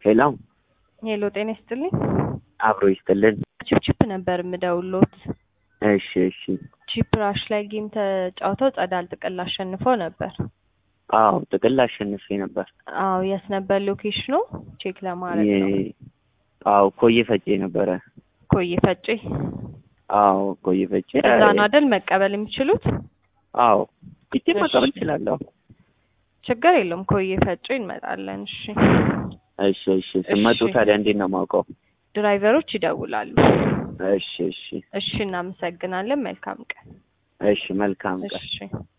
ሄሎ ጤና ይስጥልኝ። አብሮ ይስጥልን። ቺፕ ነበር የምደውልዎት። እሺ ቺፕ ራሽ ላይ ጌም ተጫውተው ጸዳል ጥቅል አሸንፈው ነበር። አዎ ጥቅል አሸንፌ ነበር። አዎ የት ነበር ሎኬሽኑ? ቼክ ለማድረግ ነው። አዎ ኮዬ ፈጬ ነበረ። ኮዬ ፈጬ? አዎ ኮዬ ፈጬ። እዛ ነው አይደል መቀበል የሚችሉት? አዎ እቺ መቀበል እችላለሁ። ችግር የለም። ኮዬ ፈጬ እንመጣለን። እሺ ስመጡ ታዲያ እንዴት ነው የማውቀው? ድራይቨሮች ይደውላሉ። እሺ እናመሰግናለን። መልካም ቀን። እሺ መልካም ቀን። እሺ